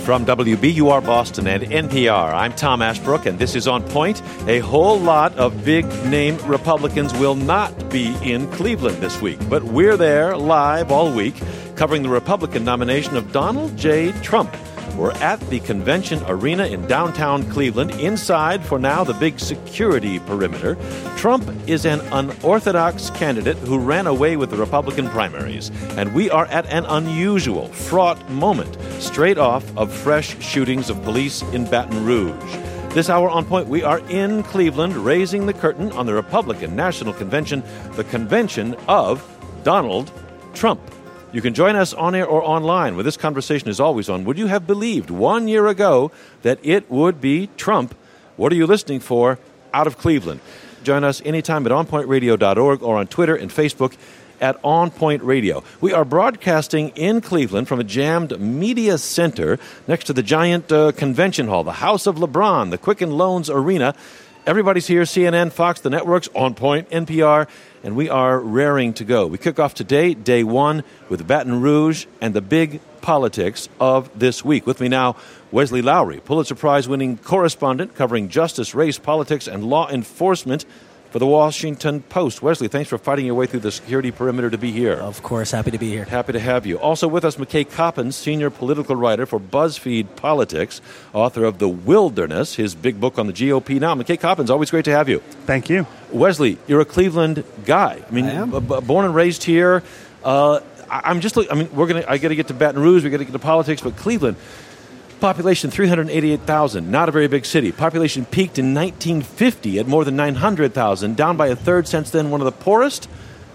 From WBUR Boston and NPR, I'm Tom Ashbrook, and this is On Point. A whole lot of big-name Republicans will not be in Cleveland this week, but we're there live all week covering the Republican nomination of Donald J. Trump. We're at the convention arena in downtown Cleveland. Inside, for now, the big security perimeter. Trump is an unorthodox candidate who ran away with the Republican primaries. And we are at an unusual, fraught moment, straight off of fresh shootings of police in Baton Rouge. This hour on Point, we are in Cleveland, raising the curtain on the Republican National Convention, the convention of Donald Trump. You can join us on air or online, where this conversation is always on. Would you have believed 1 year ago that it would be Trump? What are you listening for out of Cleveland? Join us anytime at onpointradio.org or on Twitter and Facebook at On Point Radio. We are broadcasting in Cleveland from a jammed media center next to the giant convention hall, the House of LeBron, the Quicken Loans Arena. Everybody's here, CNN, Fox, the networks, On Point, NPR, and we are raring to go. We kick off today, day one, with Baton Rouge and the big politics of this week. With me now, Wesley Lowery, Pulitzer Prize-winning correspondent covering justice, race, politics, and law enforcement for the Washington Post. Wesley, thanks for fighting your way through the security perimeter to be here. Of course, happy to be here. Happy to have you. Also with us, McKay Coppins, senior political writer for BuzzFeed Politics, author of The Wilderness, his big book on the GOP now. McKay Coppins, always great to have you. Thank you. Wesley, you're a Cleveland guy. I mean, born and raised here. I got to get to Baton Rouge, we got to get to politics, but Cleveland, population 388,000, not a very big city. Population peaked in 1950 at more than 900,000, down by a third since then. One of the poorest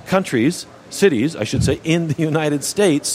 cities, I should say, in the United States.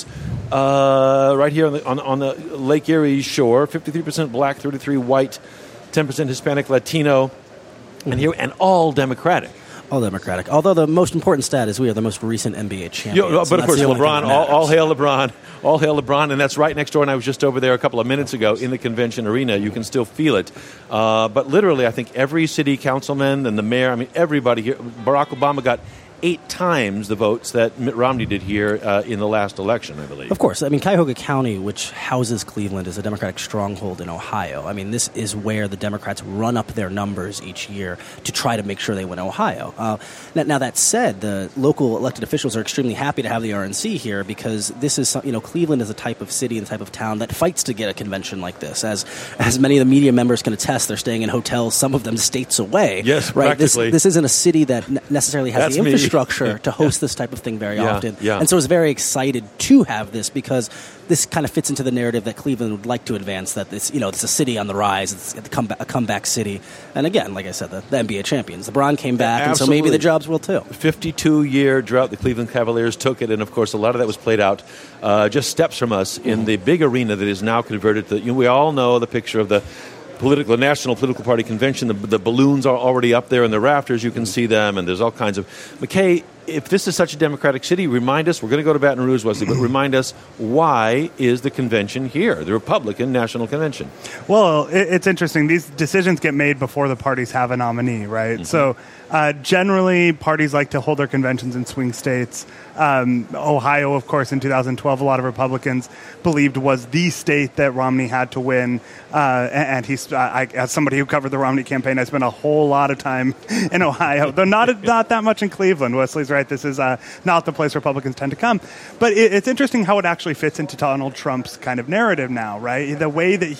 Right here on the Lake Erie shore, 53% black, 33% white, 10% Hispanic, Latino, and all Democratic. All Democratic. Although the most important stat is we are the most recent NBA champions. But of course, LeBron, all hail LeBron. All hail LeBron, and that's right next door, and I was just over there a couple of minutes ago in the convention arena. You can still feel it. But literally, I think every city councilman and the mayor, everybody here, Barack Obama got 8 times the votes that Mitt Romney did here in the last election, I believe. Of course. Cuyahoga County, which houses Cleveland, is a Democratic stronghold in Ohio. This is where the Democrats run up their numbers each year to try to make sure they win Ohio. Now, that said, the local elected officials are extremely happy to have the RNC here because this is, Cleveland is a type of city and type of town that fights to get a convention like this. As many of the media members can attest, they're staying in hotels, some of them states away. Yes, right? Practically. This isn't a city that necessarily has the infrastructure to host this type of thing very often. Yeah. And so I was very excited to have this because this kind of fits into the narrative that Cleveland would like to advance, that it's a city on the rise, it's a comeback city. And again, like I said, the NBA champions. LeBron came back, and so maybe the Jobs will too. 52-year drought, the Cleveland Cavaliers took it, and of course a lot of that was played out just steps from us in the big arena that is now converted to, we all know the picture of the National Political Party Convention. The balloons are already up there in the rafters. You can see them, and there's all kinds of... McKay, if this is such a democratic city, remind us, we're going to go to Baton Rouge, Wesley, but remind us, why is the convention here, the Republican National Convention? Well, it's interesting. These decisions get made before the parties have a nominee, right? Mm-hmm. So generally, parties like to hold their conventions in swing states. Ohio, of course, in 2012, a lot of Republicans believed was the state that Romney had to win. And as somebody who covered the Romney campaign, I spent a whole lot of time in Ohio, though not that much in Cleveland. Wesley's right. This is not the place Republicans tend to come. But it's interesting how it actually fits into Donald Trump's kind of narrative now, right? The way that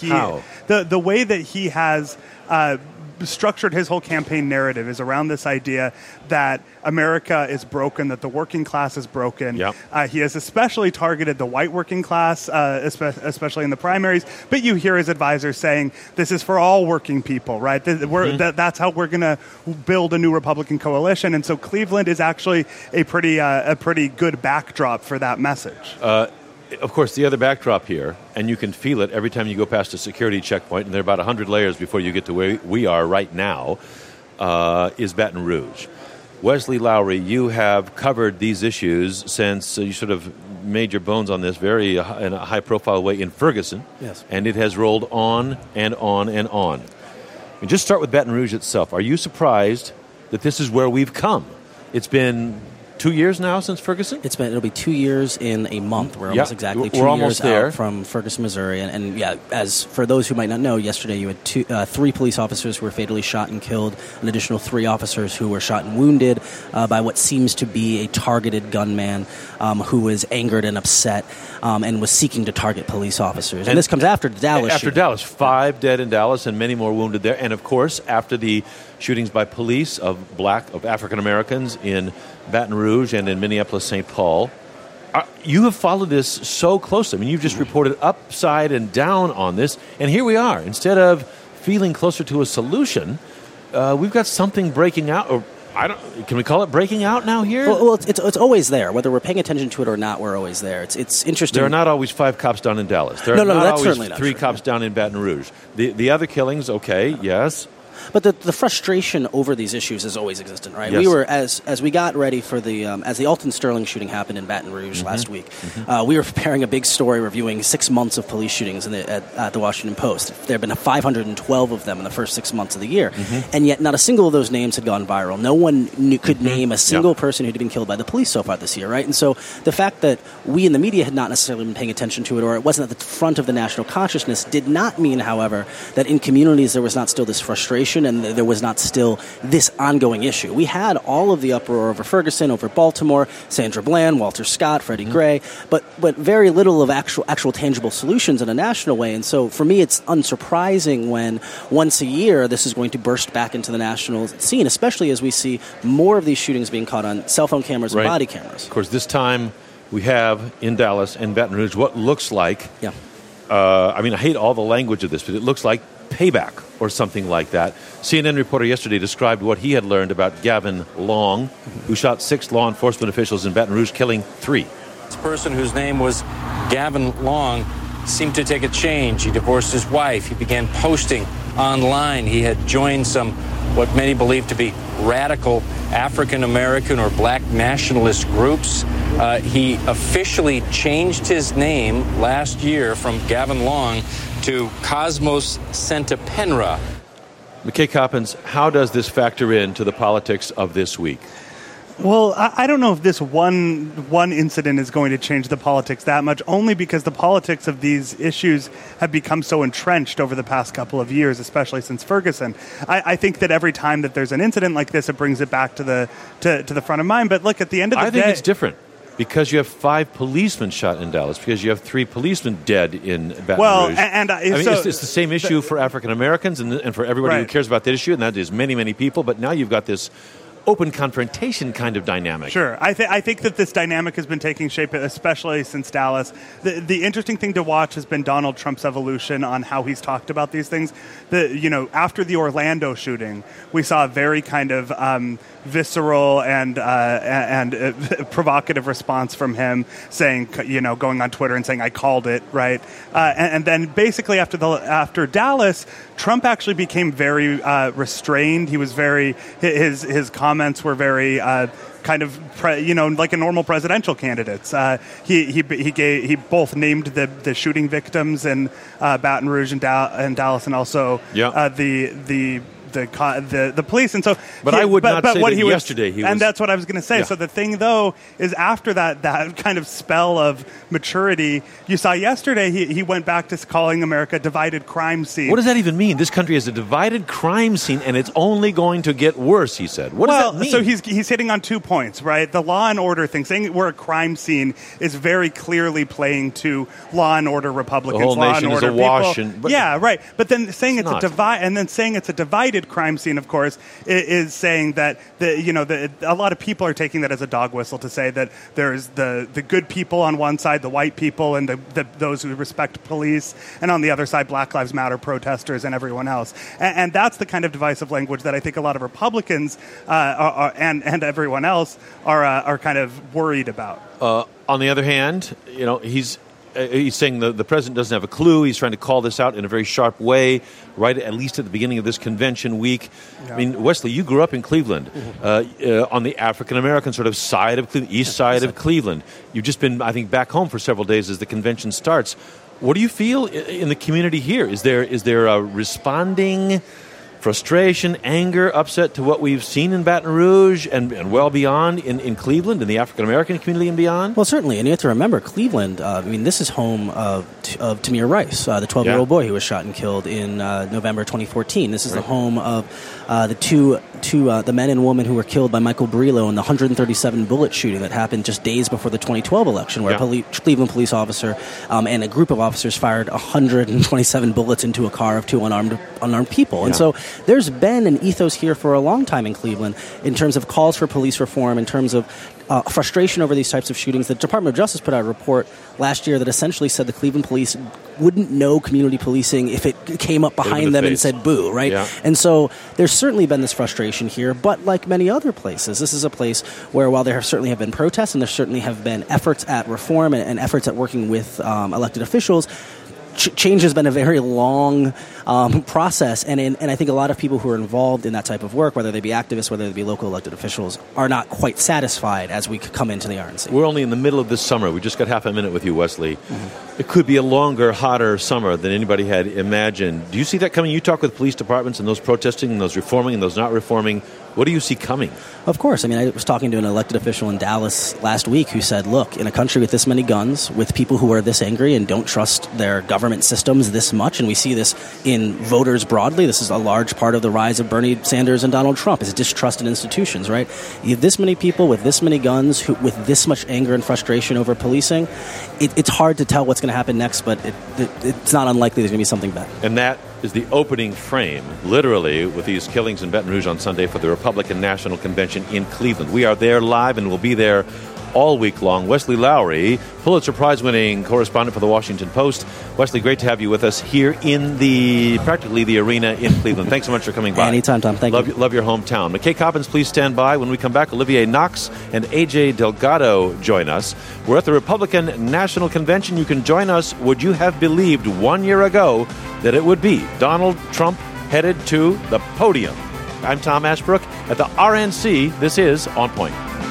he has structured his whole campaign narrative is around this idea that America is broken, that the working class is broken. Yep. He has especially targeted the white working class, especially in the primaries. But you hear his advisors saying this is for all working people, right? That's how we're going to build a new Republican coalition. And so Cleveland is actually a pretty good backdrop for that message. Of course, the other backdrop here, and you can feel it every time you go past a security checkpoint, and there are about 100 layers before you get to where we are right now, is Baton Rouge. Wesley Lowery, you have covered these issues since you sort of made your bones on this very in a high-profile way in Ferguson. Yes. And it has rolled on and on and on. And just start with Baton Rouge itself. Are you surprised that this is where we've come? It's been 2 years now since Ferguson? It'll be 2 years in a month. We're almost exactly 2 we're years almost there. out from Ferguson, Missouri. And as for those who might not know, yesterday you had 3 police officers who were fatally shot and killed, an additional 3 officers who were shot and wounded by what seems to be a targeted gunman who was angered and upset and was seeking to target police officers. And this comes after Dallas. After Dallas, 5 dead in Dallas and many more wounded there. And, of course, after the shootings by police of African Americans in Baton Rouge and in Minneapolis, St. Paul. You have followed this so closely. I mean, you've just reported upside and down on this, and here we are. Instead of feeling closer to a solution, we've got something breaking out. Or can we call it breaking out now here? Well, it's always there. Whether we're paying attention to it or not, we're always there. It's interesting. There are not always 5 cops down in Dallas. There are not that's always certainly not 3 true. cops down in Baton Rouge. The other killings, okay, yes. But the frustration over these issues has always existed, right? Yes. We were, as we got ready for as the Alton Sterling shooting happened in Baton Rouge last week, we were preparing a big story reviewing 6 months of police shootings at the Washington Post. There have been 512 of them in the first 6 months of the year, and yet not a single of those names had gone viral. No one could name a single person who had been killed by the police so far this year, right? And so the fact that we in the media had not necessarily been paying attention to it, or it wasn't at the front of the national consciousness, did not mean, however, that in communities there was not still this frustration and there was not still this ongoing issue. We had all of the uproar over Ferguson, over Baltimore, Sandra Bland, Walter Scott, Freddie Gray, but very little of actual tangible solutions in a national way. And so for me, it's unsurprising when once a year this is going to burst back into the national scene, especially as we see more of these shootings being caught on cell phone cameras and body cameras. Of course, this time we have in Dallas and Baton Rouge what looks like, I hate all the language of this, but it looks like payback or something like that. CNN reporter yesterday described what he had learned about Gavin Long, who shot 6 law enforcement officials in Baton Rouge, killing 3. This person, whose name was Gavin Long, seemed to take a change. He divorced his wife. He began posting online. He had joined some what many believe to be radical African American or black nationalist groups. He officially changed his name last year from Gavin Long to Cosmos Sentapenra. McKay Coppins, how does this factor into the politics of this week? Well, I don't know if this one incident is going to change the politics that much, only because the politics of these issues have become so entrenched over the past couple of years, especially since Ferguson. I think that every time that there's an incident like this, it brings it back to the front of mind. But look, at the end of the day... I think it's different. Because you have 5 policemen shot in Dallas, because you have 3 policemen dead in Baton Rouge. It's the same issue for African Americans and for everybody who cares about that issue, and that is many, many people. But now you've got this open confrontation kind of dynamic. Sure. I think that this dynamic has been taking shape, especially since Dallas. The interesting thing to watch has been Donald Trump's evolution on how he's talked about these things. After the Orlando shooting, we saw a very kind of visceral and provocative response from him, saying, going on Twitter and saying, "I called it," right? And then basically after Dallas, Trump actually became very restrained. He was his comments were very kind of like a normal presidential candidates. He both named the shooting victims in Baton Rouge and Dallas, and also the police. And so, I would not say that yesterday he was... And that's what I was going to say. Yeah. So the thing, though, is after that kind of spell of maturity, you saw yesterday he went back to calling America a divided crime scene. What does that even mean? This country is a divided crime scene, and it's only going to get worse, he said. What does that mean? So he's hitting on 2 points, right? The law and order thing, saying we're a crime scene, is very clearly playing to law and order Republicans. The whole law nation and is order awash. Right. But then saying it's a divided crime scene, of course, is saying that a lot of people are taking that as a dog whistle to say that there's the good people on one side, the white people, and those who respect police, and on the other side, Black Lives Matter protesters and everyone else. And that's the kind of divisive language that I think a lot of Republicans and everyone else are kind of worried about. On the other hand, he's saying the president doesn't have a clue. He's trying to call this out in a very sharp way, right at least at the beginning of this convention week. Yeah. I mean, Wesley, you grew up in Cleveland, on the African-American sort of side of Cleveland, east side of Cleveland. You've just been, I think, back home for several days as the convention starts. What do you feel in the community here? Is there a responding frustration, anger, upset to what we've seen in Baton Rouge and well beyond in Cleveland, in the African-American community and beyond? Well, certainly. And you have to remember, Cleveland, this is home of Tamir Rice, the 12-year-old boy who was shot and killed in November 2014. This is the home of the men and women who were killed by Michael Brillo in the 137 bullet shooting that happened just days before the 2012 election, where a Cleveland police officer and a group of officers fired 127 bullets into a car of two unarmed people. And so there's been an ethos here for a long time in Cleveland in terms of calls for police reform, in terms of frustration over these types of shootings. The Department of Justice put out a report last year that essentially said the Cleveland police wouldn't know community policing if it came up behind them and said boo, right? Yeah. And so there's certainly been this frustration here, but like many other places, this is a place where while there certainly have been protests and there certainly have been efforts at reform and efforts at working with elected officials, change has been a very long process, and I think a lot of people who are involved in that type of work, whether they be activists, whether they be local elected officials, are not quite satisfied as we come into the RNC. We're only in the middle of this summer. We just got half a minute with you, Wesley. Mm-hmm. It could be a longer, hotter summer than anybody had imagined. Do you see that coming? You talk with police departments and those protesting and those reforming and those not reforming. What do you see coming? Of course. I mean, I was talking to an elected official in Dallas last week who said, look, in a country with this many guns, with people who are this angry and don't trust their government systems this much, and we see this in voters broadly, this is a large part of the rise of Bernie Sanders and Donald Trump, is distrust in institutions, right? You have this many people with this many guns, with this much anger and frustration over policing. It's hard to tell what's going to happen next, but it's not unlikely there's going to be something bad. And that is the opening frame, literally, with these killings in Baton Rouge on Sunday for the Republican National Convention in Cleveland. We are there live and will be there all week long. Wesley Lowery, Pulitzer Prize-winning correspondent for the Washington Post. Wesley, great to have you with us here in practically the arena in Cleveland. Thanks so much for coming by. Anytime, Tom. Thank you. Love your hometown. McKay Coppins, please stand by. When we come back, Olivier Knox and AJ Delgado join us. We're at the Republican National Convention. You can join us. Would you have believed 1 year ago that it would be Donald Trump headed to the podium? I'm Tom Ashbrook at the RNC. This is On Point.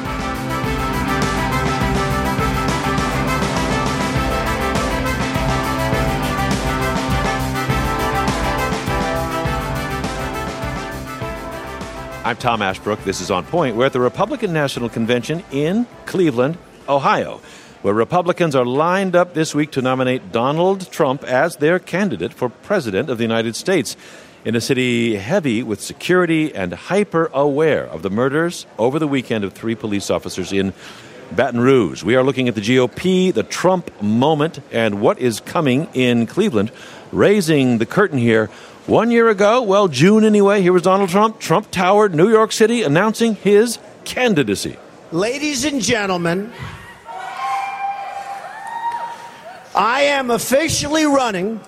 I'm Tom Ashbrook. This is On Point. We're at the Republican National Convention in Cleveland, Ohio, where Republicans are lined up this week to nominate Donald Trump as their candidate for President of the United States, in a city heavy with security and hyper-aware of the murders over the weekend of 3 police officers in Baton Rouge. We are looking at the GOP, the Trump moment, and what is coming in Cleveland. Raising the curtain here, 1 year ago, well, June anyway, here was Donald Trump. Trump towered New York City announcing his candidacy. Ladies and gentlemen, I am officially running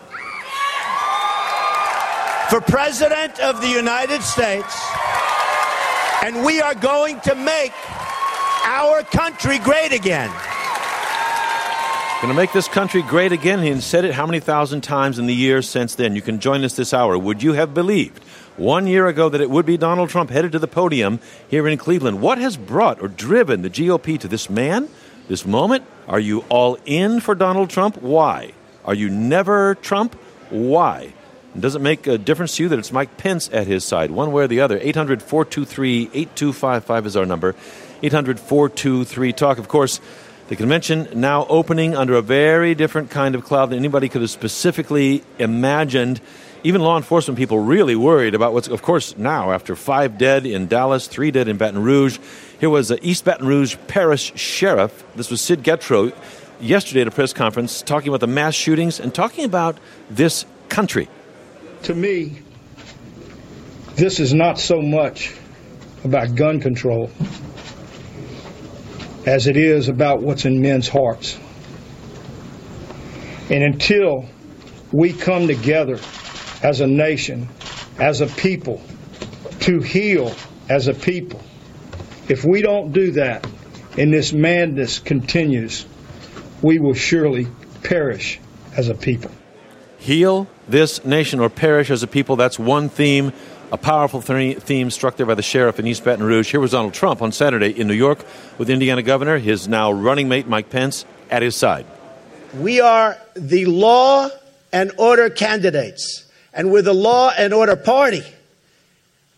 for President of the United States, and we are going to make our country great again. Going to make this country great again. He said it how many thousand times in the years since then. You can join us this hour. Would you have believed 1 year ago that it would be Donald Trump headed to the podium here in Cleveland? What has brought or driven the GOP to this man, this moment? Are you all in for Donald Trump? Why? Are you never Trump? Why? And does it make a difference to you that it's Mike Pence at his side, one way or the other? 800-423-8255 is our number. 800-423-TALK. Of course, the convention now opening under a very different kind of cloud than anybody could have specifically imagined. Even law enforcement people really worried about what's, of course, now after 5 dead in Dallas, 3 dead in Baton Rouge. Here was East Baton Rouge Parish Sheriff. This was Sid Getro yesterday at a press conference talking about the mass shootings and talking about this country. To me, this is not so much about gun control as it is about what's in men's hearts. And until we come together as a nation, as a people, to heal as a people, if we don't do that and this madness continues, we will surely perish as a people. Heal this nation or perish as a people. That's one theme, a powerful theme struck there by the sheriff in East Baton Rouge. Here was Donald Trump on Saturday in New York with Indiana Governor, his now running mate Mike Pence, at his side. We are the law and order candidates, and we're the law and order party.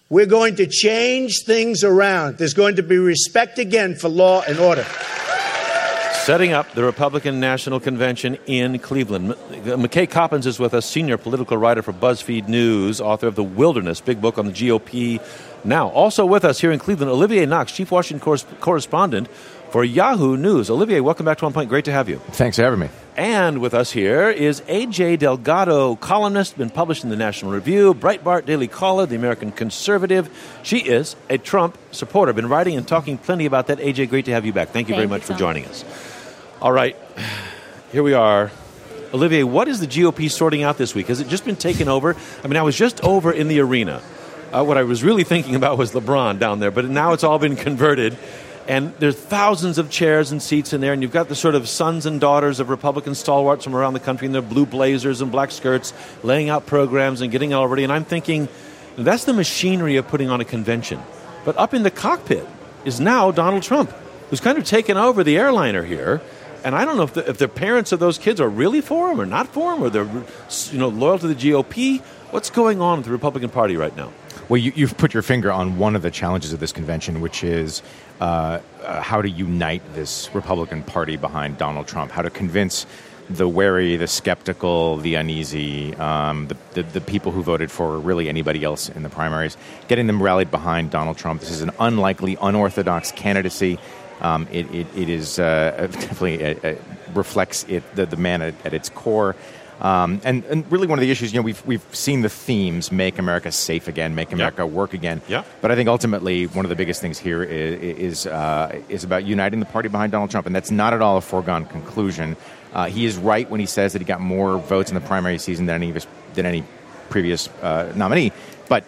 We're going to change things around. There's going to be respect again for law and order. Setting up the Republican National Convention in Cleveland. McKay Coppins is with us, senior political writer for BuzzFeed News, author of The Wilderness, big book on the GOP now. Also with us here in Cleveland, Olivier Knox, chief Washington correspondent for Yahoo News. Olivier, welcome back to On Point. Great to have you. Thanks for having me. And with us here is A.J. Delgado, columnist, been published in the National Review, Breitbart, Daily Caller, The American Conservative. She is a Trump supporter. Been writing and talking plenty about that. A.J., great to have you back. Thank you very much for joining us. All right, here we are. Olivier, what is the GOP sorting out this week? Has it just been taken over? I mean, I was just over in the arena. What I was really thinking about was LeBron down there, but now it's all been converted. And there's thousands of chairs and seats in there, and you've got the sort of sons and daughters of Republican stalwarts from around the country in their blue blazers and black skirts, laying out programs and getting it all ready. And I'm thinking, that's the machinery of putting on a convention. But up in the cockpit is now Donald Trump, who's kind of taken over the airliner here. And I don't know if the parents of those kids are really for him or not for him, or they're loyal to the GOP. What's going on with the Republican Party right now? Well, you've put your finger on one of the challenges of this convention, which is how to unite this Republican Party behind Donald Trump, how to convince the wary, the skeptical, the uneasy, the people who voted for really anybody else in the primaries, getting them rallied behind Donald Trump. This is an unlikely, unorthodox candidacy. It is definitely reflects the man at its core. And really one of the issues, we've seen the themes: make America safe again, make America work again. Yeah. But I think ultimately one of the biggest things here is about uniting the party behind Donald Trump, and that's not at all a foregone conclusion. He is right when he says that he got more votes in the primary season than any previous nominee, but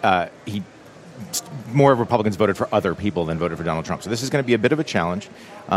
more Republicans voted for other people than voted for Donald Trump. So this is going to be a bit of a challenge.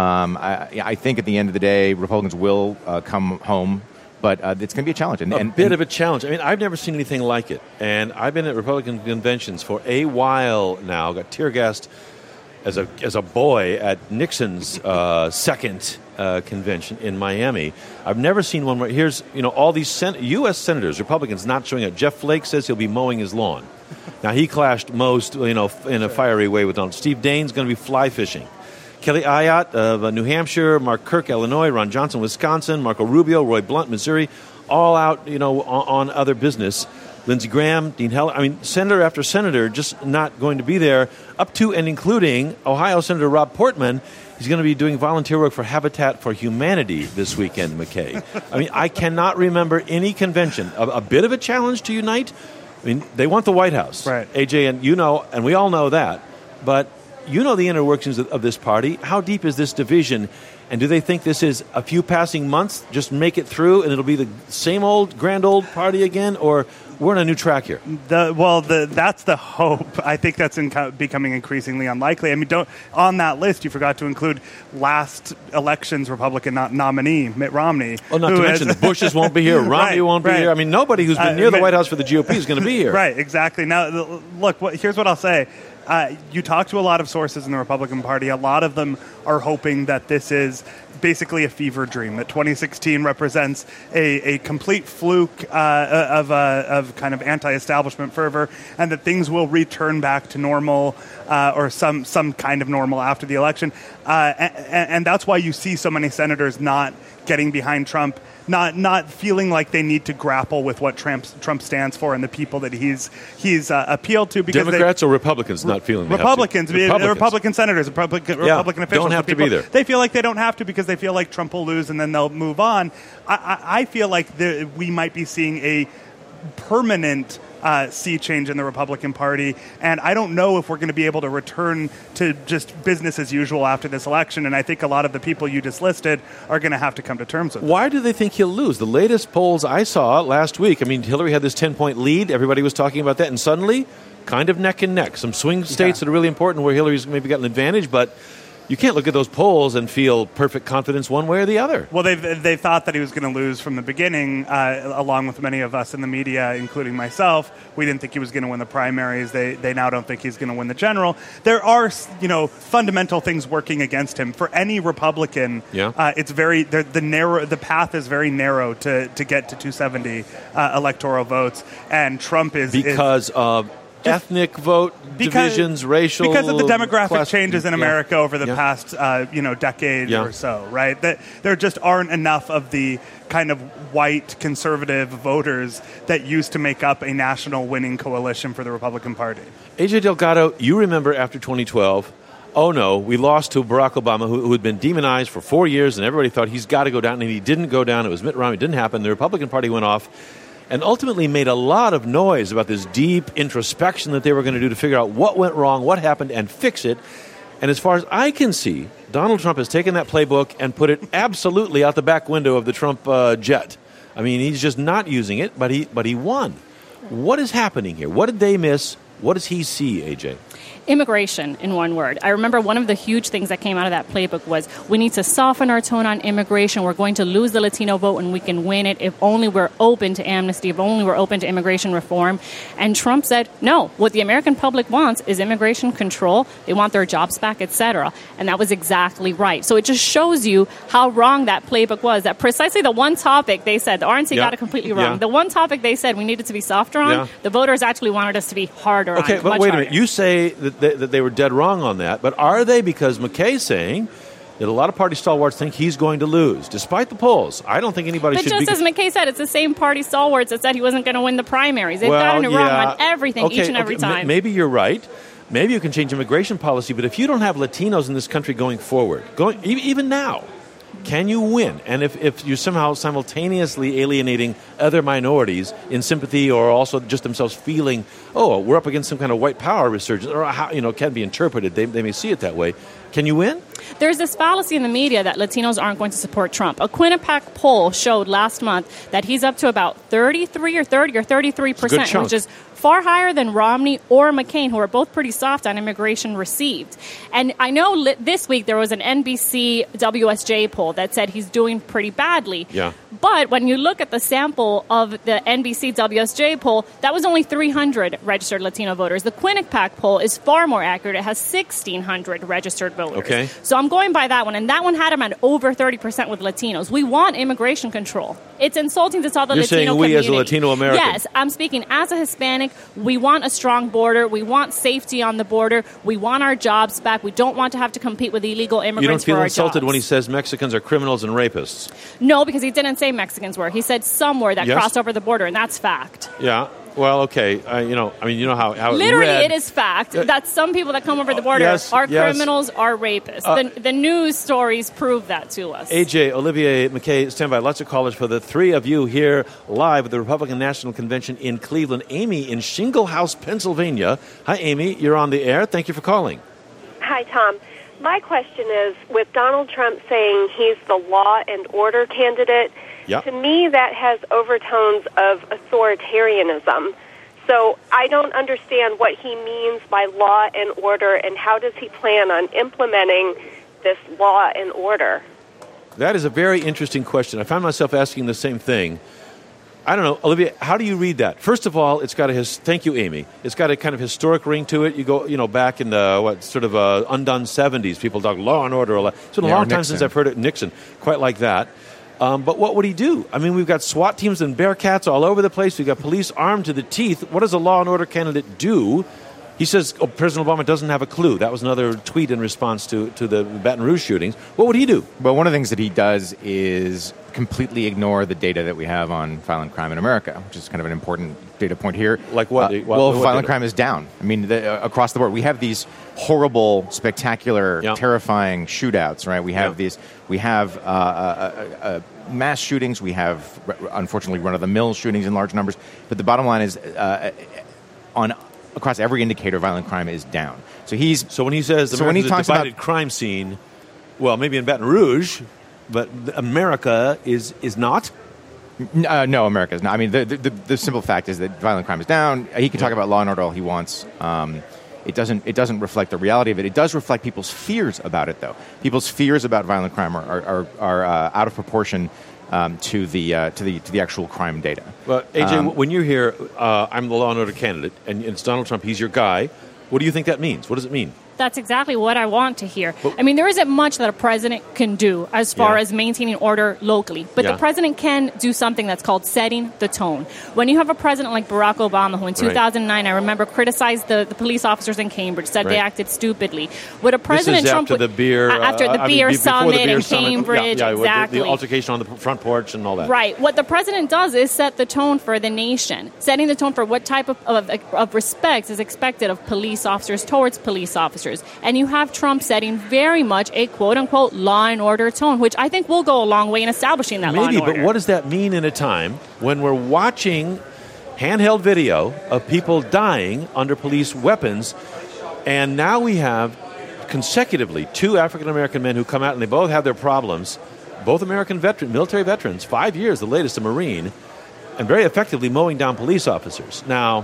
I think at the end of the day, Republicans will come home. But it's going to be a challenge. And of a challenge. I mean, I've never seen anything like it. And I've been at Republican conventions for a while now. Got tear gassed as a boy at Nixon's second convention in Miami. I've never seen one where here's all these U.S. senators, Republicans, not showing up. Jeff Flake says he'll be mowing his lawn. Now, he clashed most, in a fiery way with Donald. Steve Daines going to be fly fishing. Kelly Ayotte of New Hampshire, Mark Kirk, Illinois, Ron Johnson, Wisconsin, Marco Rubio, Roy Blunt, Missouri, all out, on other business. Lindsey Graham, Dean Heller, senator after senator just not going to be there, up to and including Ohio Senator Rob Portman. He's going to be doing volunteer work for Habitat for Humanity this weekend, McKay. I cannot remember any convention, a bit of a challenge to unite. They want the White House, right? AJ, and we all know that, but the inner workings of this party. How deep is this division? And do they think this is a few passing months, just make it through, and it'll be the same old, grand old party again? Or we're on a new track here? That's the hope. I think that's becoming increasingly unlikely. On that list, you forgot to include last election's Republican nominee, Mitt Romney. Well, not to mention the Bushes won't be here, Romney won't be here. Nobody who's been near the White House for the GOP is going to be here. Right, exactly. Now, look, here's what I'll say. You talk to a lot of sources in the Republican Party. A lot of them are hoping that this is basically a fever dream, that 2016 represents a complete fluke of kind of anti-establishment fervor, and that things will return back to normal or some kind of normal after the election. And that's why you see so many senators not getting behind Trump, not feeling like they need to grapple with what Trump stands for and the people that he's appealed to. Because Democrats or Republicans not feeling Republicans, Republican senators, Republican officials don't have to be there. They feel like they don't have to because they feel like Trump will lose and then they'll move on. I feel like we might be seeing a permanent sea change in the Republican Party, and I don't know if we're going to be able to return to just business as usual after this election, and I think a lot of the people you just listed are going to have to come to terms with it. Why do they think he'll lose? The latest polls I saw last week, Hillary had this 10-point lead, everybody was talking about that, and suddenly, kind of neck and neck. Some swing states that are really important where Hillary's maybe got an advantage, but you can't look at those polls and feel perfect confidence one way or the other. Well, they thought that he was going to lose from the beginning, along with many of us in the media, including myself. We didn't think he was going to win the primaries. They now don't think he's going to win the general. There are, fundamental things working against him. For any Republican, it's very the path is very narrow to get to 270 electoral votes, and Trump is because of ethnic vote divisions, racial, because of the demographic class, changes in America over the Yeah. past decade Yeah. or so, right? That there just aren't enough of the kind of white conservative voters that used to make up a national winning coalition for the Republican Party. AJ Delgado, you remember after 2012, oh no, we lost to Barack Obama, who had been demonized for 4 years, and everybody thought he's got to go down, and he didn't go down. It was Mitt Romney. It didn't happen. The Republican Party went off and ultimately made a lot of noise about this deep introspection that they were going to do to figure out what went wrong, what happened, and fix it. And as far as I can see, Donald Trump has taken that playbook and put it absolutely out the back window of the Trump jet. I mean, he's just not using it, but he won. What is happening here? What did they miss? What does he see, AJ? Immigration, in one word. I remember one of the huge things that came out of that playbook was we need to soften our tone on immigration. We're going to lose the Latino vote and we can win it if only we're open to amnesty, if only we're open to immigration reform. And Trump said, no, what the American public wants is immigration control. They want their jobs back, etc. And that was exactly right. So it just shows you how wrong that playbook was, that precisely the one topic they said, the RNC got it completely wrong. Yeah. The one topic they said we needed to be softer on, the voters actually wanted us to be harder on. Okay, but much wait a harder. minute. You say that they were dead wrong on that, but are they? Because McKay's saying that a lot of party stalwarts think he's going to lose, despite the polls. I don't think anybody But should just be... as McKay said, it's the same party stalwarts that said he wasn't going to win the primaries. They've gotten it wrong on everything each and every time. Maybe you're right. Maybe you can change immigration policy, but if you don't have Latinos in this country going forward, even now, can you win? And if you're somehow simultaneously alienating other minorities in sympathy or also just themselves feeling, oh, we're up against some kind of white power resurgence, or how, can be interpreted. They may see it that way. Can you win? There's this fallacy in the media that Latinos aren't going to support Trump. A Quinnipiac poll showed last month that he's up to about 33 or 30 or 33%, which is far higher than Romney or McCain, who are both pretty soft on immigration received. And I know this week there was an NBC WSJ poll that said he's doing pretty badly. Yeah. But when you look at the sample of the NBC WSJ poll, that was only 300 registered Latino voters. The Quinnipiac poll is far more accurate. It has 1,600 registered voters. Okay. So I'm going by that one, and that one had him at over 30% with Latinos. We want immigration control. It's insulting to tell the You're Latino saying we community. as a Latino American. Yes, I'm speaking as a Hispanic. We want a strong border. We want safety on the border. We want our jobs back. We don't want to have to compete with illegal immigrants You don't feel for our insulted jobs. when he says Mexicans are criminals and rapists? No, because he didn't say Mexicans were. He said some were that Yes. crossed over the border, and that's fact. Yeah. Well, okay. You know how Literally, it read. it is fact that some people that come over the border are criminals, are rapists. The news stories prove that to us. AJ, Olivier, McKay, stand by. Lots of callers for the three of you here live at the Republican National Convention in Cleveland. Amy in Shingle House, Pennsylvania. Hi, Amy. You're on the air. Thank you for calling. Hi, Tom. My question is, with Donald Trump saying he's the law and order candidate, to me that has overtones of authoritarianism. So I don't understand what he means by law and order, and how does he plan on implementing this law and order? That is a very interesting question. I found myself asking the same thing. I don't know, Olivia, how do you read that? First of all, it's got thank you, Amy. It's got a kind of historic ring to it. You go, back in the, undone 70s, people talk law and order. It's been a long time since I've heard it. Nixon, quite like that. But what would he do? I mean, we've got SWAT teams and Bearcats all over the place. We've got police armed to the teeth. What does a law and order candidate do? He says President Obama doesn't have a clue. That was another tweet in response to the Baton Rouge shootings. What would he do? Well, one of the things that he does is completely ignore the data that we have on violent crime in America, which is kind of an important data point here. Like what? What violent crime is down. I mean, across the board. We have these horrible, spectacular, terrifying shootouts, right? We have mass shootings. We have, unfortunately, run-of-the-mill shootings in large numbers. But the bottom line is, across every indicator, violent crime is down. So when he says America's a divided crime scene, well, maybe in Baton Rouge, but America is not. No, America is not. I mean, the simple fact is that violent crime is down. He can talk about law and order all he wants. It doesn't reflect the reality of it. It does reflect people's fears about it, though. People's fears about violent crime are out of proportion to the actual crime data. Well, AJ, when you're here, I'm the law and order candidate, and it's Donald Trump. He's your guy. What do you think that means? What does it mean? That's exactly what I want to hear. I mean, there isn't much that a president can do as far as maintaining order locally. But the president can do something that's called setting the tone. When you have a president like Barack Obama, who in 2009, I remember, criticized the police officers in Cambridge, said they acted stupidly. What a President Trump after the beer summit in Cambridge, exactly. The altercation on the front porch and all that. Right. What the president does is set the tone for the nation, setting the tone for what type of respect is expected of police officers towards police officers. And you have Trump setting very much a quote-unquote law and order tone, which I think will go a long way in establishing that law and order. Maybe, but what does that mean in a time when we're watching handheld video of people dying under police weapons, and now we have consecutively 2 African-American men who come out and they both have their problems, both American military veterans, 5 years, the latest a Marine, and very effectively mowing down police officers. Now,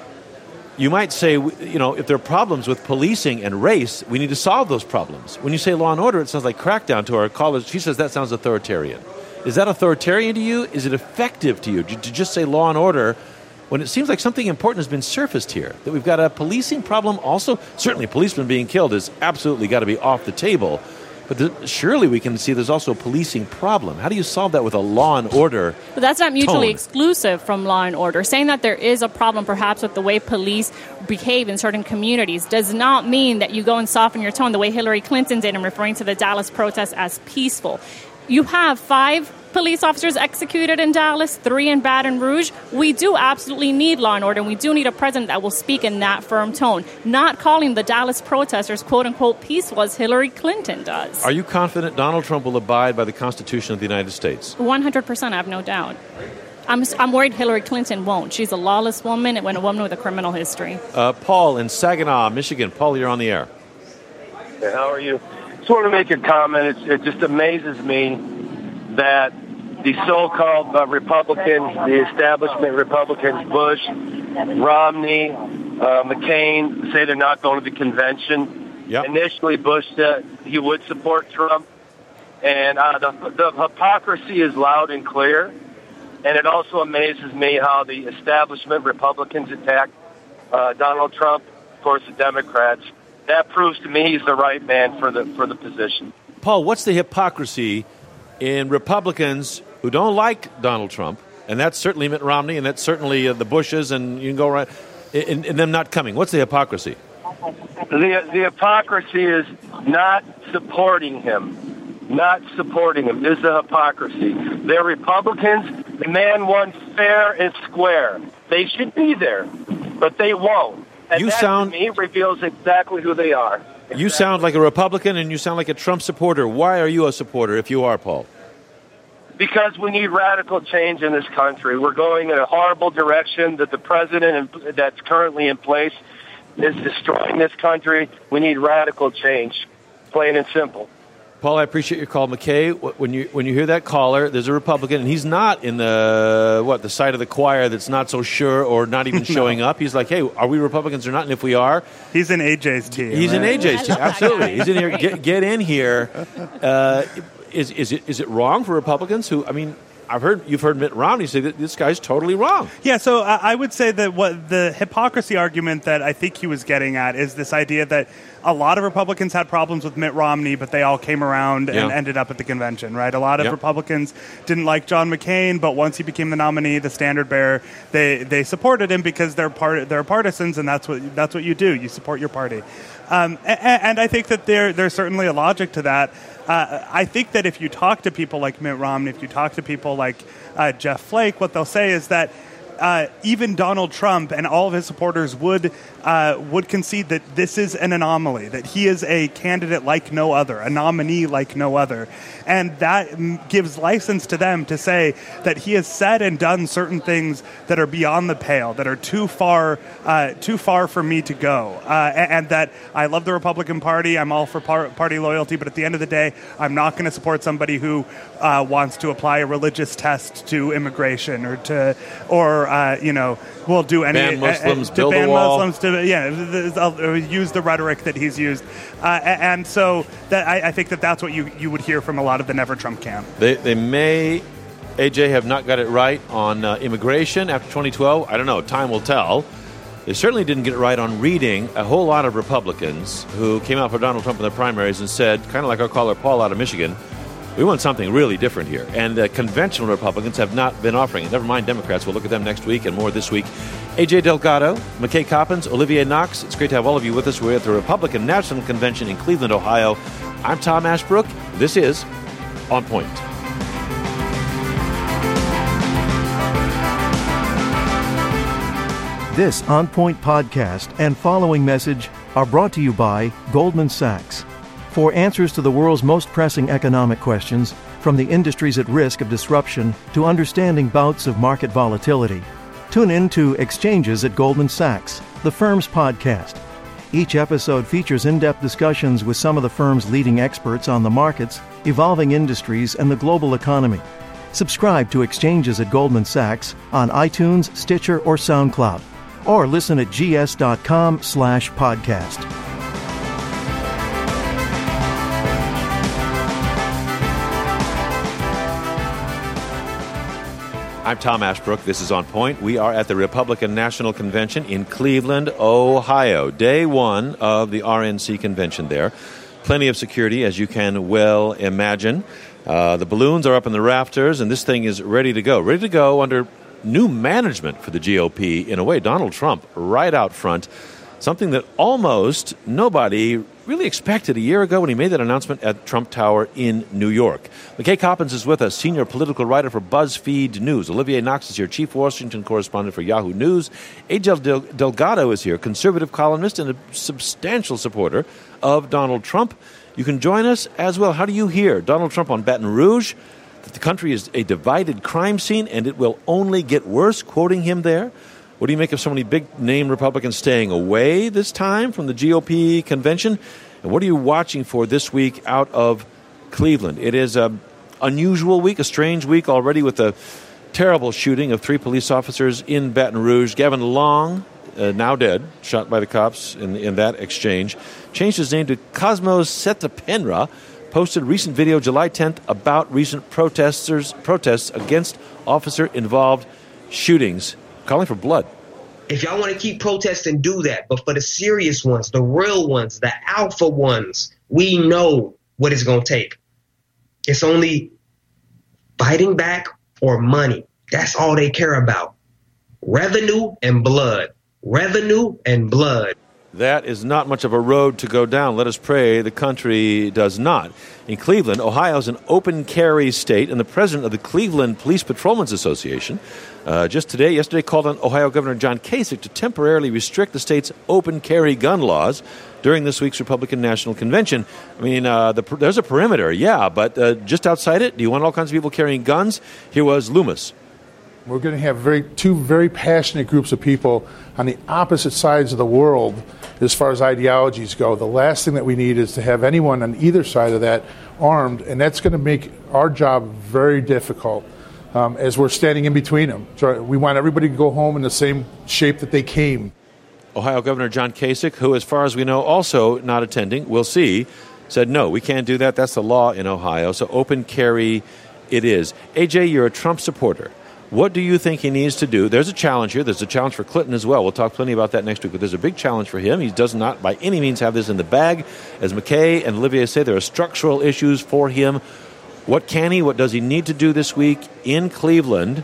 you might say, if there are problems with policing and race, we need to solve those problems. When you say law and order, it sounds like crackdown to our callers. She says that sounds authoritarian. Is that authoritarian to you? Is it effective to you to just say law and order when it seems like something important has been surfaced here? That we've got a policing problem also? Certainly policemen being killed has absolutely got to be off the table. But surely we can see there's also a policing problem. How do you solve that with a law and order But that's not mutually tone? Exclusive from law and order. Saying that there is a problem perhaps with the way police behave in certain communities does not mean that you go and soften your tone the way Hillary Clinton did in referring to the Dallas protests as peaceful. You have 5 police officers executed in Dallas, 3 in Baton Rouge. We do absolutely need law and order, and we do need a president that will speak in that firm tone. Not calling the Dallas protesters, quote-unquote, peaceful as Hillary Clinton does. Are you confident Donald Trump will abide by the Constitution of the United States? 100%, I have no doubt. I'm worried Hillary Clinton won't. She's a lawless woman and a woman with a criminal history. Paul in Saginaw, Michigan. Paul, you're on the air. Hey, how are you? Just want to make a comment. It just amazes me that the so-called Republicans, the establishment Republicans, Bush, Romney, McCain, say they're not going to the convention. Yep. Initially, Bush said he would support Trump. And the hypocrisy is loud and clear. And it also amazes me how the establishment Republicans attack Donald Trump, of course, the Democrats. That proves to me he's the right man for the position. Paul, what's the hypocrisy in Republicans who don't like Donald Trump, and that's certainly Mitt Romney, and that's certainly the Bushes, and you can go right, in them not coming? What's the hypocrisy? The hypocrisy is not supporting him. Not supporting him is the hypocrisy. They're Republicans. The man won fair and square. They should be there, but they won't. And that, to me, reveals exactly who they are. Exactly. You sound like a Republican, and you sound like a Trump supporter. Why are you a supporter, if you are, Paul? Because we need radical change in this country. We're going in a horrible direction that the president that's currently in place is destroying this country. We need radical change, plain and simple. Paul, I appreciate your call. McKay, when you hear that caller, there's a Republican, and he's not in the side of the choir that's not so sure or not even showing up. He's like, hey, are we Republicans or not? And if we are... He's in AJ's team. He's in AJ's team, absolutely. He's in here. Get in here. Is it wrong for Republicans who, I mean... You've heard Mitt Romney say that this guy's totally wrong. Yeah, so I would say that what the hypocrisy argument that I think he was getting at is this idea that a lot of Republicans had problems with Mitt Romney, but they all came around and ended up at the convention, right? A lot of Republicans didn't like John McCain, but once he became the nominee, the standard bearer, they supported him because they're partisans, and that's what you do. You support your party. And I think that there's certainly a logic to that. I think that if you talk to people like Mitt Romney, if you talk to people like Jeff Flake, what they'll say is that even Donald Trump and all of his supporters would concede that this is an anomaly, that he is a candidate like no other, a nominee like no other. And that gives license to them to say that he has said and done certain things that are beyond the pale, that are too far for me to go. And that I love the Republican Party, I'm all for party loyalty, but at the end of the day, I'm not going to support somebody who wants to apply a religious test to immigration will do any ban Muslims, to build ban a wall. Muslims, use the rhetoric that he's used, and so that I think that's what you would hear from a lot of the Never Trump camp. They may, AJ, have not got it right on immigration after 2012. I don't know. Time will tell. They certainly didn't get it right on reading a whole lot of Republicans who came out for Donald Trump in the primaries and said, kind of like our caller Paul out of Michigan, we want something really different here. And conventional Republicans have not been offering it. Never mind Democrats. We'll look at them next week and more this week. A.J. Delgado, McKay Coppins, Olivier Knox. It's great to have all of you with us. We're at the Republican National Convention in Cleveland, Ohio. I'm Tom Ashbrook. This is On Point. This On Point podcast and following message are brought to you by Goldman Sachs. For answers to the world's most pressing economic questions, from the industries at risk of disruption to understanding bouts of market volatility, tune in to Exchanges at Goldman Sachs, the firm's podcast. Each episode features in-depth discussions with some of the firm's leading experts on the markets, evolving industries, and the global economy. Subscribe to Exchanges at Goldman Sachs on iTunes, Stitcher, or SoundCloud, or listen at gs.com/podcast. I'm Tom Ashbrook. This is On Point. We are at the Republican National Convention in Cleveland, Ohio. Day one of the RNC convention there. Plenty of security, as you can well imagine. The balloons are up in the rafters, and this thing is ready to go. Ready to go under new management for the GOP, in a way. Donald Trump right out front. Something that almost nobody really expected a year ago when he made that announcement at Trump Tower in New York. McKay Coppins is with us, senior political writer for BuzzFeed News. Olivier Knox is here, chief Washington correspondent for Yahoo News. A.J. Delgado is here, conservative columnist and a substantial supporter of Donald Trump. You can join us as well. How do you hear Donald Trump on Baton Rouge? That the country is a divided crime scene and it will only get worse, quoting him there. What do you make of so many big-name Republicans staying away this time from the GOP convention? And what are you watching for this week out of Cleveland? It is an unusual week, a strange week already with the terrible shooting of 3 police officers in Baton Rouge. Gavin Long, now dead, shot by the cops in that exchange, changed his name to Cosmos Setapenra, posted recent video July 10th about recent protests against officer-involved shootings, calling for blood. If y'all want to keep protesting, do that. But for the serious ones, the real ones, the alpha ones, we know what it's going to take. It's only fighting back or money. That's all they care about. Revenue and blood. Revenue and blood. That is not much of a road to go down. Let us pray the country does not. In Cleveland, Ohio is an open carry state, and the president of the Cleveland Police Patrolmen's Association yesterday called on Ohio Governor John Kasich to temporarily restrict the state's open carry gun laws during this week's Republican National Convention. I mean, there's a perimeter, yeah, but just outside it, do you want all kinds of people carrying guns? Here was Loomis. We're going to have two very passionate groups of people on the opposite sides of the world as far as ideologies go. The last thing that we need is to have anyone on either side of that armed, and that's going to make our job very difficult as we're standing in between them. So we want everybody to go home in the same shape that they came. Ohio Governor John Kasich, who, as far as we know, also not attending, we'll see, said, no, we can't do that. That's the law in Ohio. So open carry it is. AJ, you're a Trump supporter. What do you think he needs to do? There's a challenge here. There's a challenge for Clinton as well. We'll talk plenty about that next week, but there's a big challenge for him. He does not by any means have this in the bag. As McKay and Olivier say, there are structural issues for him. What does he need to do this week in Cleveland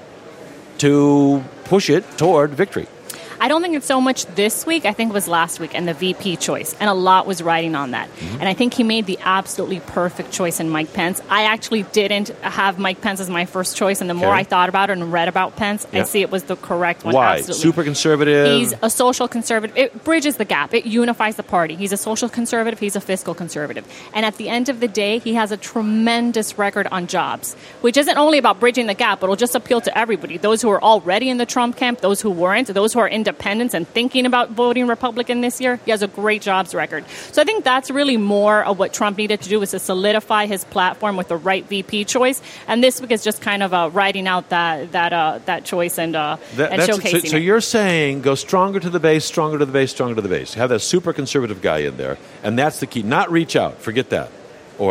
to push it toward victory? I don't think it's so much this week. I think it was last week and the VP choice. And a lot was riding on that. Mm-hmm. And I think he made the absolutely perfect choice in Mike Pence. I actually didn't have Mike Pence as my first choice. And the more I thought about it and read about Pence, I see it was the correct one. Why? Absolutely. Super conservative? He's a social conservative. It bridges the gap. It unifies the party. He's a social conservative. He's a fiscal conservative. And at the end of the day, he has a tremendous record on jobs, which isn't only about bridging the gap, but it'll just appeal to everybody. Those who are already in the Trump camp, those who weren't, those who are independents and thinking about voting Republican this year. He has a great jobs record. So I think that's really more of what Trump needed to do, was to solidify his platform with the right VP choice. And this week is just kind of riding out that choice and showcasing it. So you're saying go stronger to the base, stronger to the base, stronger to the base. Have that super conservative guy in there. And that's the key. Not reach out. Forget that. Or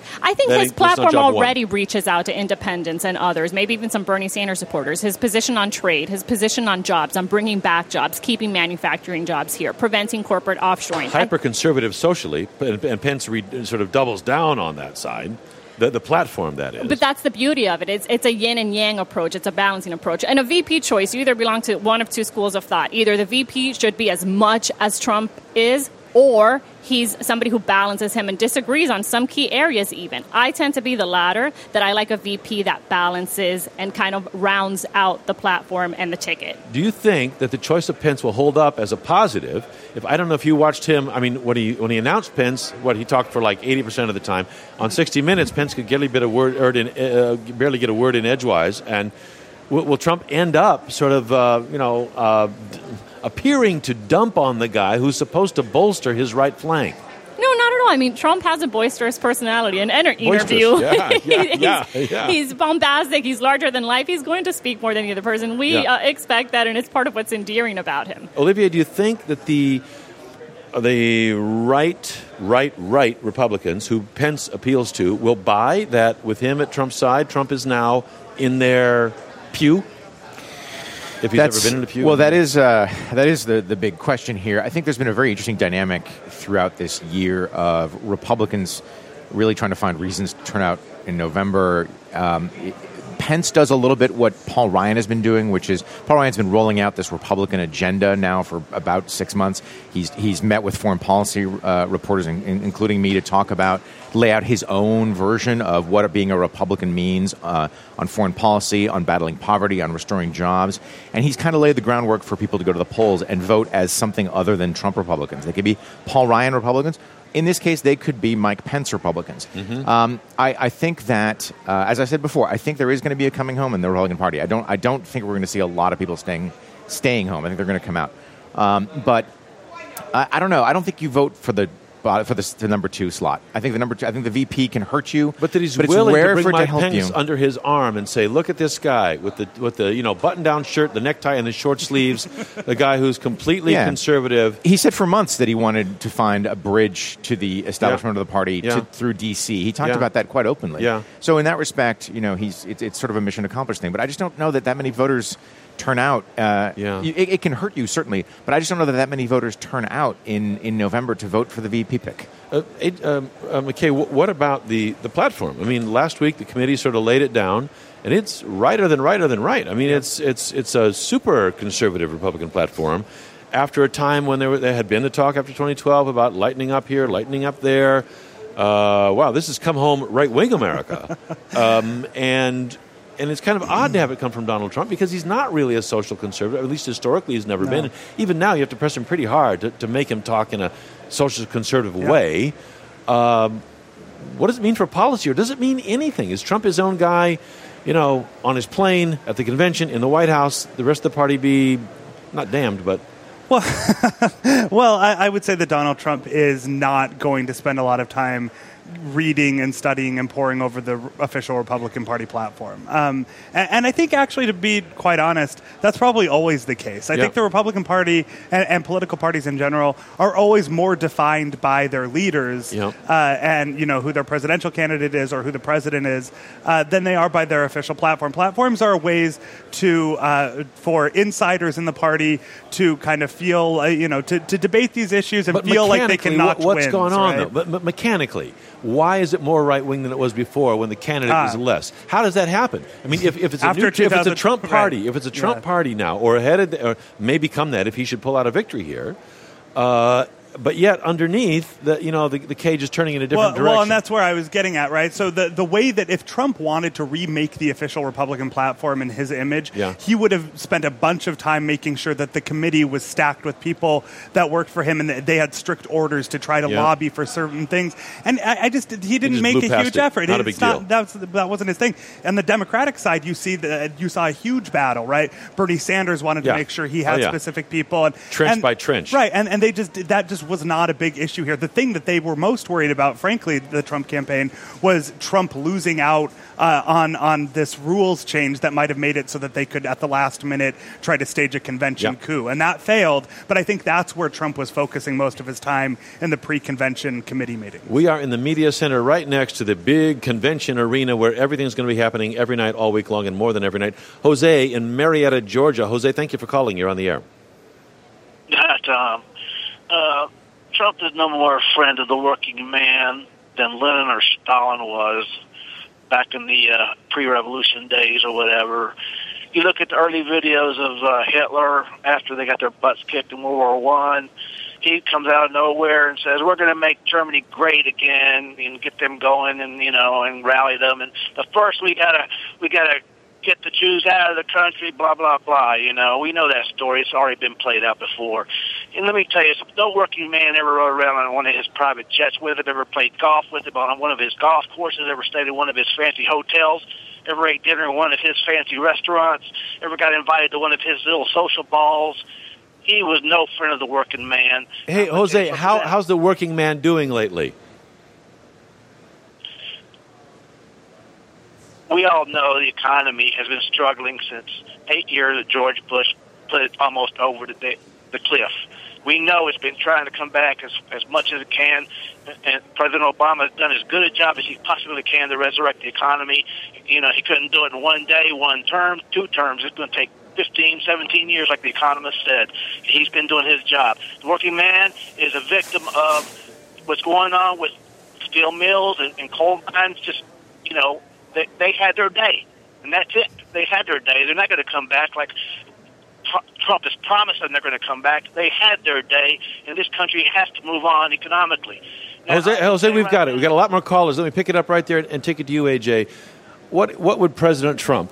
I think his platform already reaches out to independents and others, maybe even some Bernie Sanders supporters. His position on trade, his position on jobs, on bringing back jobs, keeping manufacturing jobs here, preventing corporate offshoring. Hyper-conservative socially, and Pence sort of doubles down on that side. The platform, that is. But that's the beauty of it. It's a yin and yang approach. It's a balancing approach. And a VP choice, you either belong to one of two schools of thought. Either the VP should be as much as Trump is, or he's somebody who balances him and disagrees on some key areas even. I tend to be the latter, that I like a VP that balances and kind of rounds out the platform and the ticket. Do you think that the choice of Pence will hold up as a positive? I don't know if you watched him, when he announced Pence, he talked for like 80% of the time. On 60 Minutes, Pence could barely get a word in edgewise. And will Trump end up sort of, appearing to dump on the guy who's supposed to bolster his right flank? No, not at all. Trump has a boisterous personality. An interview. He's bombastic. He's larger than life. He's going to speak more than the other person. We expect that, and it's part of what's endearing about him. Olivia, do you think that the right Republicans who Pence appeals to will buy that with him at Trump's side, Trump is now in their pew? If he's ever been in the pew? Well, that is the big question here. I think there's been a very interesting dynamic throughout this year of Republicans really trying to find reasons to turn out in November. Pence does a little bit what Paul Ryan has been doing, which is Paul Ryan's been rolling out this Republican agenda now for about 6 months. He's met with foreign policy reporters, including me, to lay out his own version of what being a Republican means on foreign policy, on battling poverty, on restoring jobs. And he's kind of laid the groundwork for people to go to the polls and vote as something other than Trump Republicans. They could be Paul Ryan Republicans. In this case, they could be Mike Pence Republicans. Mm-hmm. I think that, as I said before, I think there is going to be a coming home in the Republican Party. I don't think we're going to see a lot of people staying home. I think they're going to come out. But I don't know. I don't think you vote for the number 2 slot. I think the VP can hurt you, but that he's willing to bring Mike Pence under his arm and say, "Look at this guy with the button-down shirt, the necktie, and the short sleeves. The guy who's completely conservative." He said for months that he wanted to find a bridge to the establishment of the party through D.C. He talked about that quite openly. Yeah. So in that respect, it's sort of a mission accomplished thing. But I just don't know that many voters turn out. It can hurt you, certainly, but I just don't know that many voters turn out in November to vote for the VP pick. McKay, what about the platform? Last week the committee sort of laid it down, and it's righter than right. It's a super conservative Republican platform. After a time when there had been the talk after 2012 about lightening up here, lightening up there. Wow, this has come home right-wing America. And it's kind of odd to have it come from Donald Trump because he's not really a social conservative. At least historically he's never been. Even now you have to press him pretty hard to make him talk in a social conservative way. What does it mean for policy, or does it mean anything? Is Trump his own guy, on his plane, at the convention, in the White House, the rest of the party be not damned, but... Well, I would say that Donald Trump is not going to spend a lot of time reading and studying and poring over the official Republican Party platform. And I think, actually, to be quite honest, that's probably always the case. I think the Republican Party and political parties in general are always more defined by their leaders and, who their presidential candidate is or who the president is than they are by their official platform. Platforms are ways for insiders in the party to kind of feel, to debate these issues and feel like they can notch what's wins, going on, right? though? But mechanically, why is it more right-wing than it was before when the candidate was less? How does that happen? If it's a Trump party, if it's a Trump party now, or or may become that if he should pull out a victory here, but yet underneath, the cage is turning in a different direction. Well, and that's where I was getting at, right? So the way that if Trump wanted to remake the official Republican platform in his image, he would have spent a bunch of time making sure that the committee was stacked with people that worked for him and that they had strict orders to try to lobby for certain things. And he didn't make a huge effort. Not a big deal. That wasn't his thing. On the Democratic side, you saw a huge battle, right? Bernie Sanders wanted to make sure he had specific people. Trench by trench. Right, and that just numbers was not a big issue here. The thing that they were most worried about, frankly, the Trump campaign, was Trump losing out on this rules change that might have made it so that they could, at the last minute, try to stage a convention coup. And that failed, but I think that's where Trump was focusing most of his time in the pre-convention committee meeting. We are in the media center right next to the big convention arena where everything's going to be happening every night, all week long, and more than every night. Jose in Marietta, Georgia. Jose, thank you for calling. You're on the air. Yeah, Tom. Trump is no more a friend of the working man than Lenin or Stalin was back in the pre-revolution days or whatever. You look at the early videos of Hitler after they got their butts kicked in World War I. He comes out of nowhere and says, we're going to make Germany great again and get them going and, and rally them. And the first we gotta get the Jews out of the country, blah, blah, blah. We know that story. It's already been played out before. And let me tell you, no working man ever rode around on one of his private jets with him, ever played golf with him on one of his golf courses, ever stayed in one of his fancy hotels, ever ate dinner in one of his fancy restaurants, ever got invited to one of his little social balls. He was no friend of the working man. Hey, Jose, how's the working man doing lately? We all know the economy has been struggling since 8 years of George Bush put it almost over the cliff. We know it's been trying to come back as much as it can, and President Obama has done as good a job as he possibly can to resurrect the economy. He couldn't do it in one day, one term, 2 terms. It's going to take 15, 17 years, like the economist said. He's been doing his job. The working man is a victim of what's going on with steel mills and coal mines. Just, they had their day, and that's it. They had their day. They're not going to come back like Trump has promised them they're going to come back. They had their day, and this country has to move on economically. Now, Jose, we've got it. We've got a lot more callers. Let me pick it up right there and take it to you, AJ. What would President Trump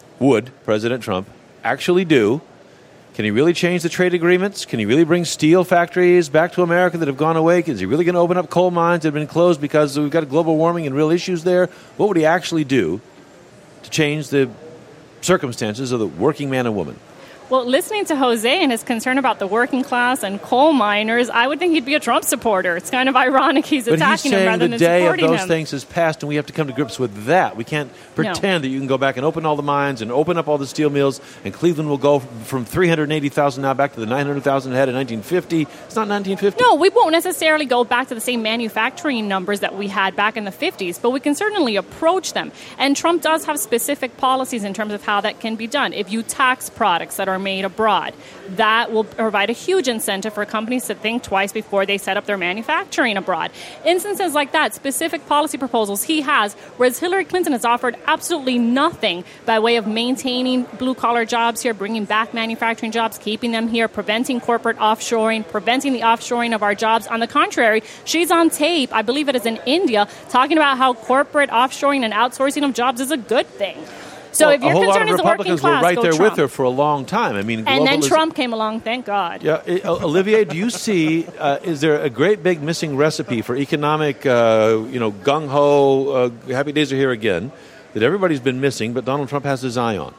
actually do? Can he really change the trade agreements? Can he really bring steel factories back to America that have gone away? Is he really going to open up coal mines that have been closed because we've got global warming and real issues there? What would he actually do to change the circumstances of the working man and woman? Well, listening to Jose and his concern about the working class and coal miners, I would think he'd be a Trump supporter. It's kind of ironic he's attacking him rather than supporting him. But he's saying the day of those things is past, and we have to come to grips with that. We can't pretend that you can go back and open all the mines and open up all the steel mills, and Cleveland will go from 380,000 now back to the 900,000 it had in 1950. It's not 1950. No, we won't necessarily go back to the same manufacturing numbers that we had back in the 50s, but we can certainly approach them. And Trump does have specific policies in terms of how that can be done. If you tax products that are made abroad, that will provide a huge incentive for companies to think twice before they set up their manufacturing abroad. Instances like that, specific policy proposals he has, whereas Hillary Clinton has offered absolutely nothing by way of maintaining blue-collar jobs here, bringing back manufacturing jobs, keeping them here, preventing corporate offshoring, preventing the offshoring of our jobs. On the contrary, she's on tape, I believe it is in India, talking about how corporate offshoring and outsourcing of jobs is a good thing. So if your concern is the working class, were right there Trump. with her for a long time. And then Trump came along, thank God. Yeah, Olivier, do you see, is there a great big missing recipe for economic, gung-ho, happy days are here again, that everybody's been missing, but Donald Trump has his eye on?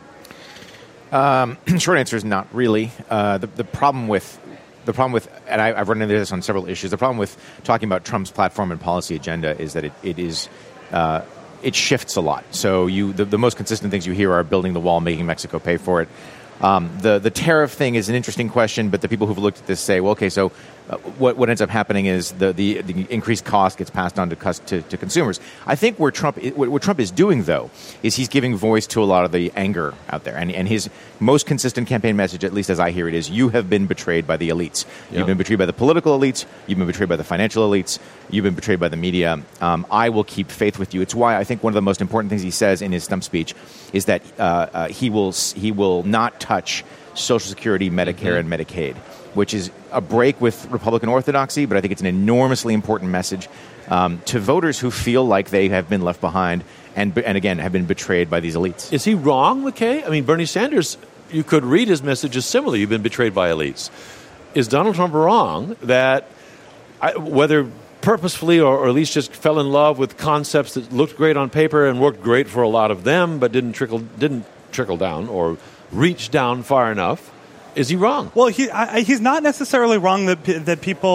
Short answer is not really. The problem with, and I've run into this on several issues, the problem with talking about Trump's platform and policy agenda is that it shifts a lot. So the most consistent things you hear are building the wall, making Mexico pay for it. The tariff thing is an interesting question, but the people who've looked at this say, well, okay, so what ends up happening is the increased cost gets passed on to consumers. I think what Trump is doing, though, is he's giving voice to a lot of the anger out there. And his most consistent campaign message, at least as I hear it, is you have been betrayed by the elites. Yeah. You've been betrayed by the political elites. You've been betrayed by the financial elites. You've been betrayed by the media. I will keep faith with you. It's why I think one of the most important things he says in his stump speech is that he will not touch Social Security, Medicare, and Medicaid, which is a break with Republican orthodoxy, but I think it's an enormously important message to voters who feel like they have been left behind and again, have been betrayed by these elites. Is he wrong, McKay? I mean, Bernie Sanders, you could read his messages similarly. You've been betrayed by elites. Is Donald Trump wrong that, whether purposefully or at least just fell in love with concepts that looked great on paper and worked great for a lot of them, but didn't trickle down or reach down far enough? Is he wrong? Well, he's not necessarily wrong that people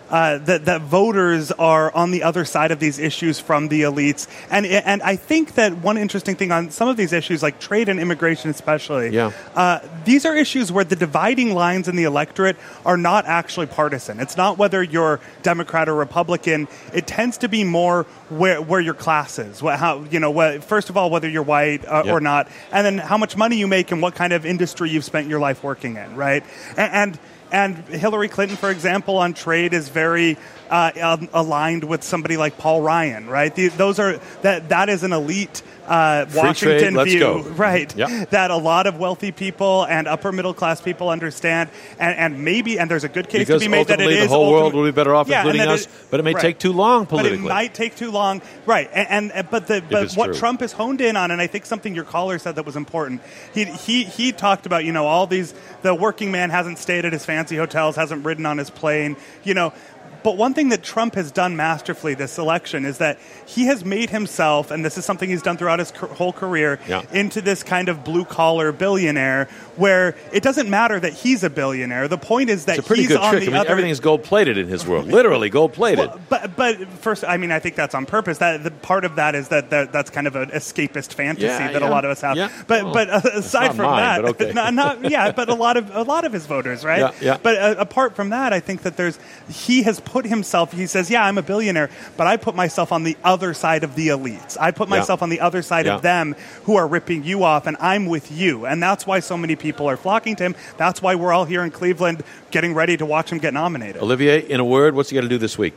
that voters are on the other side of these issues from the elites. And I think that one interesting thing on some of these issues, like trade and immigration especially, these are issues where the dividing lines in the electorate are not actually partisan. It's not whether you're Democrat or Republican. It tends to be more where your class is. First of all, whether you're white or not, and then how much money you make and what kind of industry you've spent your life working in, right? And Hillary Clinton, for example, on trade is very aligned with somebody like Paul Ryan, right? That is an elite Washington trade, view, right? Yep. That a lot of wealthy people and upper middle class people understand, and there's a good case to be made that it is the whole world will be better off, including us. But it may take too long politically. But it might take too long, right? But what Trump is honed in on, and I think something your caller said that was important. He talked about all these. The working man hasn't stayed at his fancy hotels, hasn't ridden on his plane, But one thing that Trump has done masterfully this election is that he has made himself, and this is something he's done throughout his whole career, into this kind of blue-collar billionaire where it doesn't matter that he's a billionaire. The point is that it's a pretty he's good on trick. the I mean, other... everything is gold-plated in his world, literally gold-plated. Well, but first, I mean, I think that's on purpose. That the part of that is that's kind of an escapist fantasy that a lot of us have. Yeah. But aside from mine, that, but okay. but a lot of his voters, right? Yeah. But apart from that, I think that he has put himself. He says, "Yeah, I'm a billionaire, but I put myself on the other side of the elites. I put myself on the other side of them who are ripping you off, and I'm with you." And that's why so many people are flocking to him. That's why we're all here in Cleveland getting ready to watch him get nominated. Olivier, in a word, what's he got to do this week?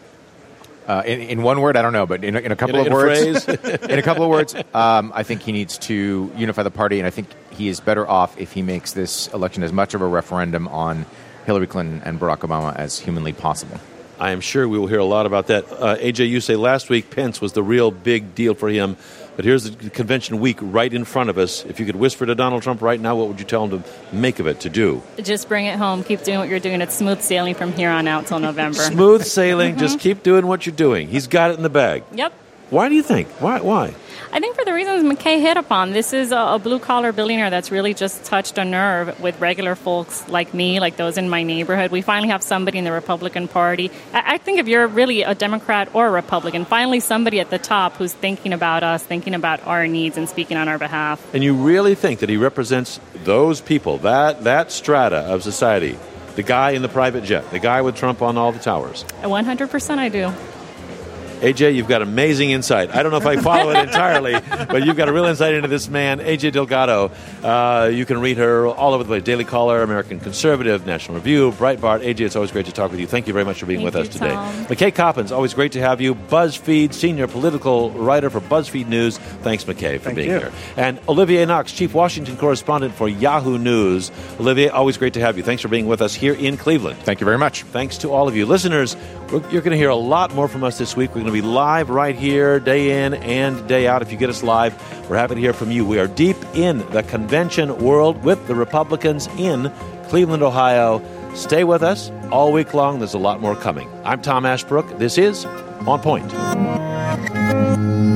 In one word, I don't know, but in a couple of words, in a couple of words, I think he needs to unify the party, and I think he is better off if he makes this election as much of a referendum on Hillary Clinton and Barack Obama as humanly possible. I am sure we will hear a lot about that. AJ, you say last week Pence was the real big deal for him, but here's the convention week right in front of us. If you could whisper to Donald Trump right now, what would you tell him to make of it, to do? Just bring it home. Keep doing what you're doing. It's smooth sailing from here on out till November. Smooth sailing. Just keep doing what you're doing. He's got it in the bag. Yep. Why do you think? Why? I think for the reasons McKay hit upon. This is a blue-collar billionaire that's really just touched a nerve with regular folks like me, like those in my neighborhood. We finally have somebody in the Republican Party. I think if you're really a Democrat or a Republican, finally somebody at the top who's thinking about us, thinking about our needs, and speaking on our behalf. And you really think that he represents those people, that strata of society, the guy in the private jet, the guy with Trump on all the towers? 100% I do. AJ, you've got amazing insight. I don't know if I follow it entirely, but you've got a real insight into this man, AJ Delgado. You can read her all over the place. Daily Caller, American Conservative, National Review, Breitbart. AJ, it's always great to talk with you. Thank you very much for being with us today. McKay Coppins, always great to have you. BuzzFeed, senior political writer for BuzzFeed News. Thanks, McKay, for being here. And Olivier Knox, chief Washington correspondent for Yahoo News. Olivier, always great to have you. Thanks for being with us here in Cleveland. Thank you very much. Thanks to all of you. Listeners, you're going to hear a lot more from us this week. We're going to be live right here, day in and day out. If you get us live, we're happy to hear from you. We are deep in the convention world with the Republicans in Cleveland, Ohio. Stay with us all week long. There's a lot more coming. I'm Tom Ashbrook. This is On Point.